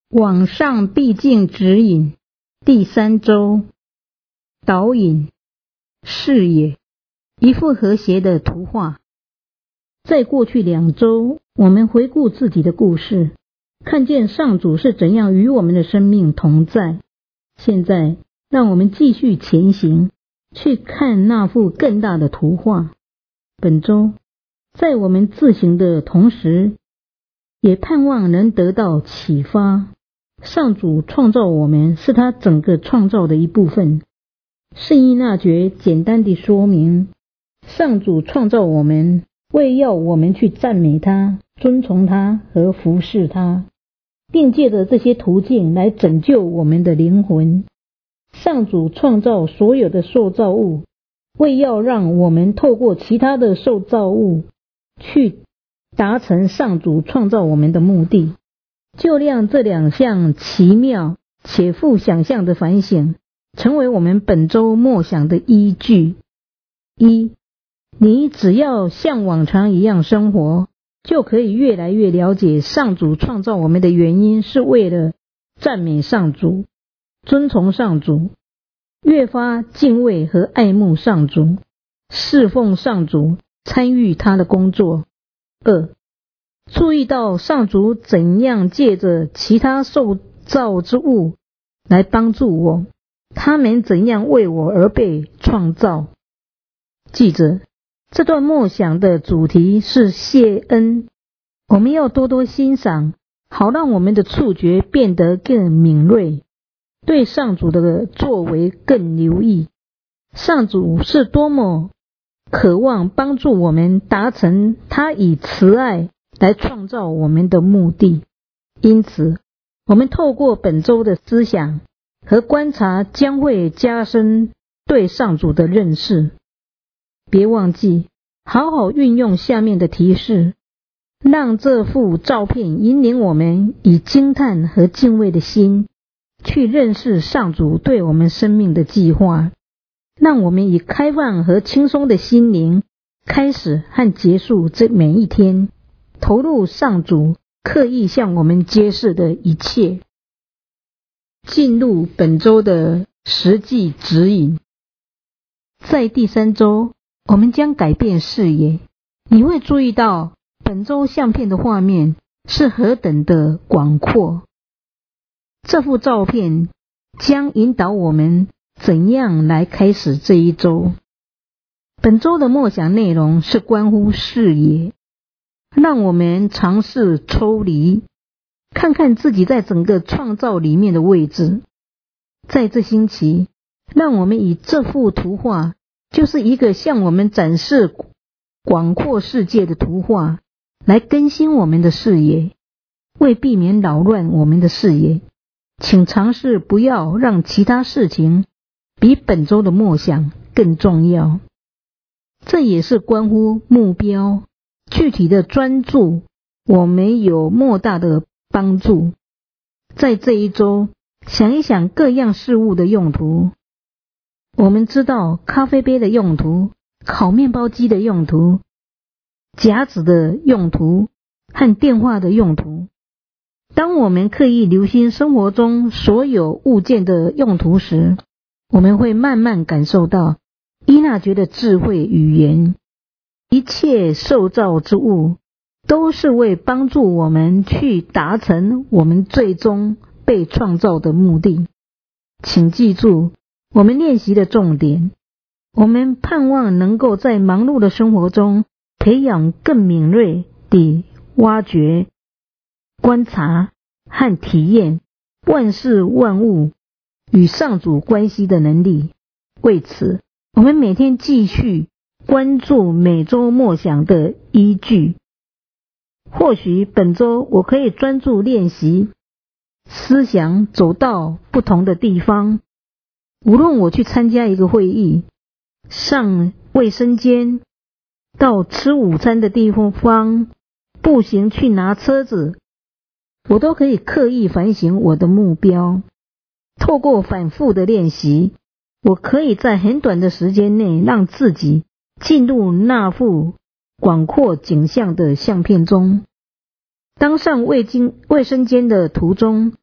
往上必经指引第3周导引视野，一幅和谐的图画。在过去2周，我们回顾自己的故事，看见上主是怎样与我们的生命同在。现在让我们继续前行，去看那幅更大的图画。本周在我们自行的同时，也盼望能得到启发。上主创造我们是他整个创造的一部分。圣依纳爵简单地说明，上主创造我们，为要我们去赞美他、尊崇他和服侍他，并借着这些途径来拯救我们的灵魂。上主创造所有的受造物，为要让我们透过其他的受造物去达成上主创造我们的目的。就让这2项奇妙且富想象的反省成为我们本周默想的依据。1. 你只要像往常一样生活，就可以越来越了解上主创造我们的原因是为了赞美上主、尊崇上主，越发敬畏和爱慕上主，侍奉上主，参与他的工作。2. 注意到上主怎样借着其他受造之物来帮助我，他们怎样为我而被创造。记着，这段默想的主题是谢恩，我们要多多欣赏，好让我们的触觉变得更敏锐，对上主的作为更留意。上主是多么渴望帮助我们达成他以慈爱来创造我们的目的。因此，我们透过本周的思想和观察，将会加深对上主的认识。别忘记好好运用下面的提示，让这幅照片引领我们以惊叹和敬畏的心去认识上主对我们生命的计划。让我们以开放和轻松的心灵开始和结束这每一天，投入上主刻意向我们揭示的一切。进入本周的实际指引。在第3周，我们将改变视野。你会注意到本周相片的画面是何等的广阔。这幅照片将引导我们怎样来开始这一周。本周的默想内容是关乎视野，让我们尝试抽离，看看自己在整个创造里面的位置。在这星期，让我们以这幅图画，就是一个向我们展示广阔世界的图画，来更新我们的视野。为避免扰乱我们的视野，请尝试不要让其他事情比本周的默想更重要。这也是关乎目标具体的专注，我们有莫大的帮助。在这一周，想一想各样事物的用途。我们知道咖啡杯的用途、烤面包机的用途、夹子的用途和电话的用途。当我们刻意留心生活中所有物件的用途时，我们会慢慢感受到依纳爵的智慧语言。一切受造之物都是为帮助我们去达成我们最终被创造的目的。请记住我们练习的重点，我们盼望能够在忙碌的生活中培养更敏锐地挖掘、观察和体验万事万物与上主关系的能力。为此，我们每天继续关注每周默想的依据。或许本周我可以专注练习思想走到不同的地方，无论我去参加一个会议、上卫生间、到吃午餐的地方、步行去拿车子，我都可以刻意反省我的目标。透过反复的练习，我可以在很短的时间内让自己进入那幅广阔景象的相片中。当上卫生间的途中，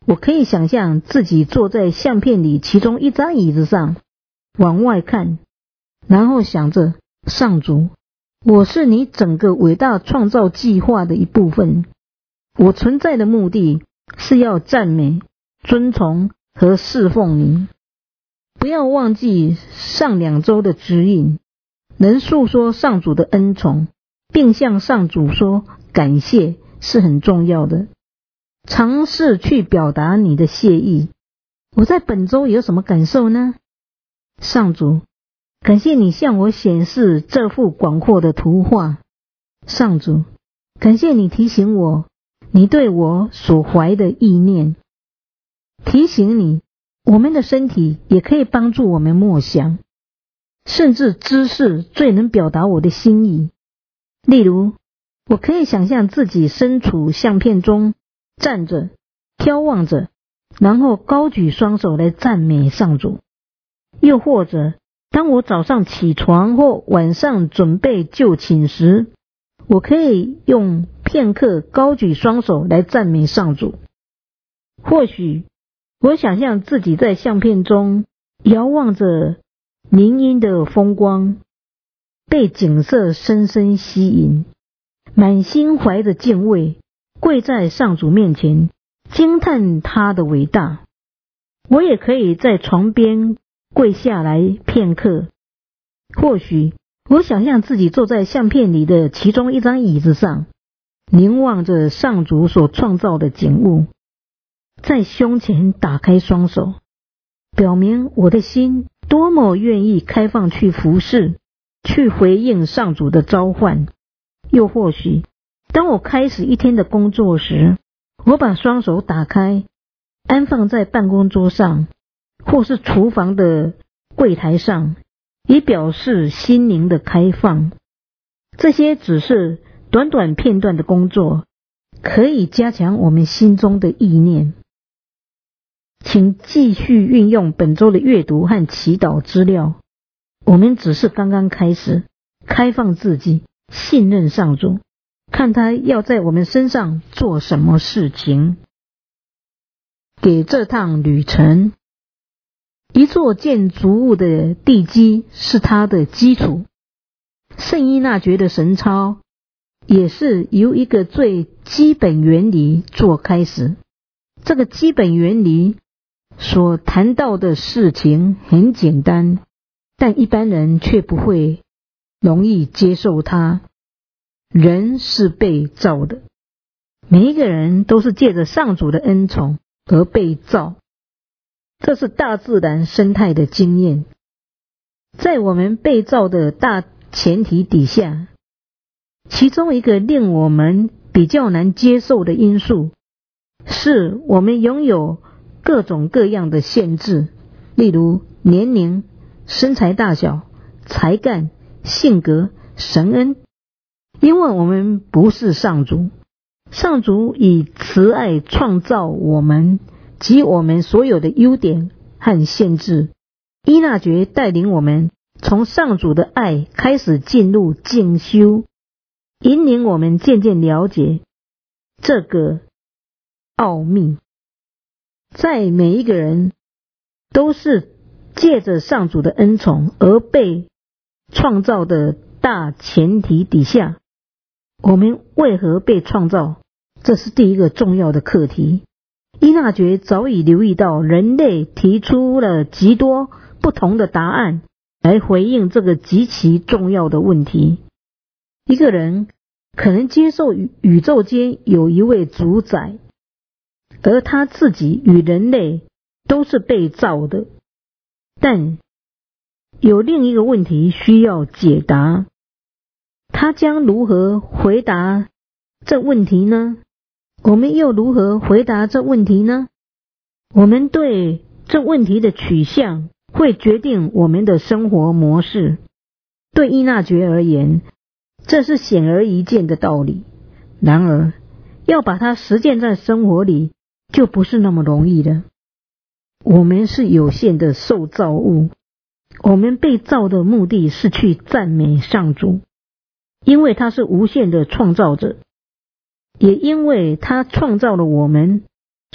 我可以想象自己坐在相片里其中一张椅子上，往外看，然后想着，上主，我是你整个伟大创造计划的一部分，我存在的目的是要赞美、尊崇和侍奉你。不要忘记上2周的指引，能诉说上主的恩宠，并向上主说感谢是很重要的。尝试去表达你的谢意。我在本周有什么感受呢？上主，感谢你向我显示这幅广阔的图画。上主，感谢你提醒我你对我所怀的意念。提醒你，我们的身体也可以帮助我们默想，甚至姿势最能表达我的心意。例如，我可以想象自己身处相片中，站着，眺望着，然后高举双手来赞美上主。又或者，当我早上起床或晚上准备就寝时，我可以用片刻高举双手来赞美上主。或许，我想象自己在相片中遥望着林荫的风光，被景色深深吸引，满心怀着敬畏，跪在上主面前，惊叹他的伟大。我也可以在床边跪下来片刻。或许我想象自己坐在相片里的其中一张椅子上，凝望着上主所创造的景物，在胸前打开双手，表明我的心多么愿意开放去服侍，去回应上主的召唤。又或许当我开始一天的工作时，我把双手打开，安放在办公桌上，或是厨房的柜台上，以表示心灵的开放。这些只是短短片段的工作，可以加强我们心中的意念。请继续运用本周的阅读和祈祷资料。我们只是刚刚开始，开放自己，信任上主，看他要在我们身上做什么事情。给这趟旅程，一座建筑物的地基是它的基础。圣依纳爵的神操也是由一个最基本原理做开始。这个基本原理所谈到的事情很简单，但一般人却不会容易接受它。人是被造的，每一个人都是借着上主的恩宠而被造，这是大自然生态的经验。在我们被造的大前提底下，其中一个令我们比较难接受的因素，是我们拥有各种各样的限制，例如年龄、身材大小、才干、性格、神恩。因为我们不是上主，上主以慈爱创造我们及我们所有的优点和限制。依纳爵带领我们从上主的爱开始进入静修，引领我们渐渐了解这个奥秘。在每一个人都是借着上主的恩宠而被创造的大前提底下，我们为何被创造？这是第一个重要的课题。依纳爵早已留意到，人类提出了极多不同的答案来回应这个极其重要的问题。一个人可能接受宇宙间有一位主宰，而他自己与人类都是被造的。但有另一个问题需要解答，他将如何回答这问题呢？我们又如何回答这问题呢？我们对这问题的取向会决定我们的生活模式。对依纳爵而言，这是显而易见的道理。然而，要把它实践在生活里，就不是那么容易的。我们是有限的受造物，我们被造的目的是去赞美上主，因为他是无限的创造者，也因为他创造了我们，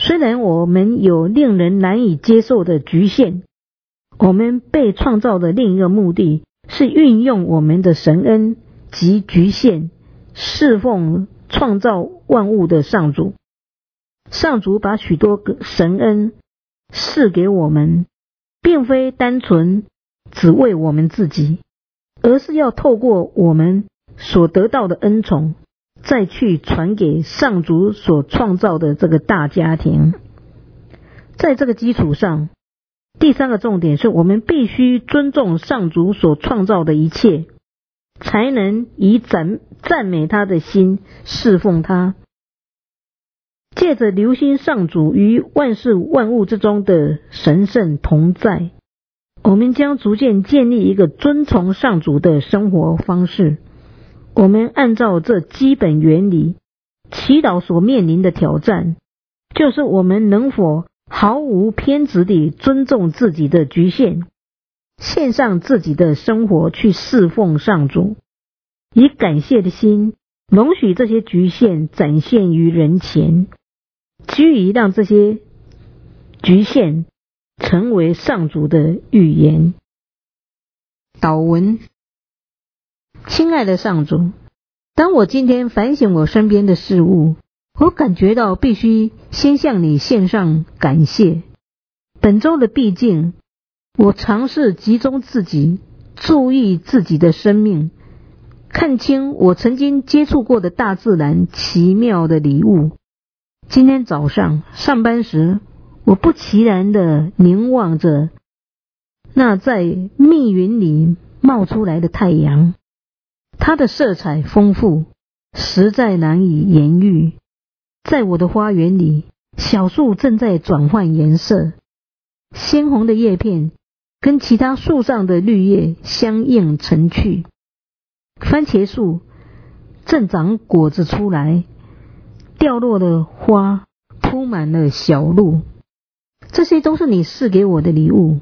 虽然我们有令人难以接受的局限，我们被创造的另一个目的是运用我们的神恩及局限，侍奉创造万物的上主。上主把许多个神恩赐给我们，并非单纯只为我们自己，而是要透过我们所得到的恩宠，再去传给上主所创造的这个大家庭。在这个基础上，第三个重点是我们必须尊重上主所创造的一切，才能以赞美他的心侍奉他。借着留心上主于万事万物之中的神圣同在，我们将逐渐建立一个遵从上主的生活方式。我们按照这基本原理，祈祷所面临的挑战，就是我们能否毫无偏执地尊重自己的局限，献上自己的生活去侍奉上主，以感谢的心容许这些局限展现于人前，居于让这些局限成为上主的预言。祷文：亲爱的上主，当我今天反省我身边的事物，我感觉到必须先向你献上感谢。本周的毕竟，我尝试集中自己，注意自己的生命，看清我曾经接触过的大自然奇妙的礼物。今天早上上班时，我不其然地凝望着那在密云里冒出来的太阳，它的色彩丰富，实在难以言喻。在我的花园里，小树正在转换颜色，鲜红的叶片跟其他树上的绿叶相映成趣。番茄树正长果子出来，掉落的花铺满了小路。这些都是你赐给我的礼物，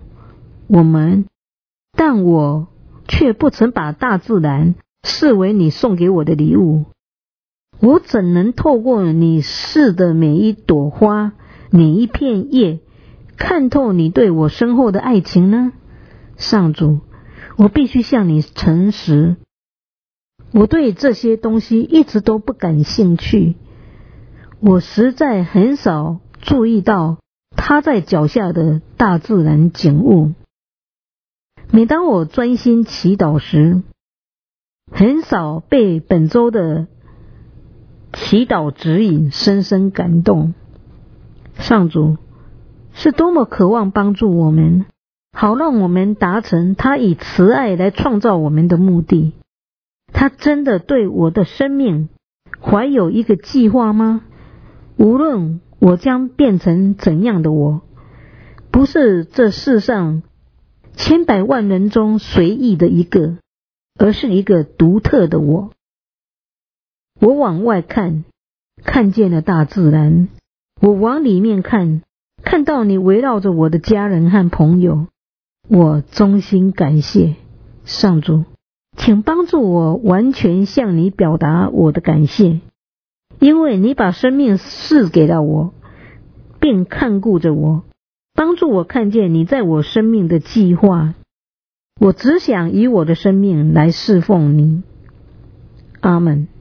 但我却不曾把大自然视为你送给我的礼物。我怎能透过你赐的每一朵花，每一片叶，看透你对我深厚的爱情呢？上主，我必须向你诚实，我对这些东西一直都不感兴趣。我实在很少注意到它在脚下的大自然景物。每当我专心祈祷时，很少被本周的祈祷指引深深感动。上主是多么渴望帮助我们，好让我们达成他以慈爱来创造我们的目的。他真的对我的生命怀有一个计划吗？无论我将变成怎样的我，不是这世上千百万人中随意的一个，而是一个独特的我。我往外看，看见了大自然；我往里面看，看到你围绕着我的家人和朋友。我衷心感谢上主，请帮助我完全向你表达我的感谢，因为你把生命赐给了我，并看顾着我，帮助我看见你在我生命的计划。我只想以我的生命来侍奉你。阿们。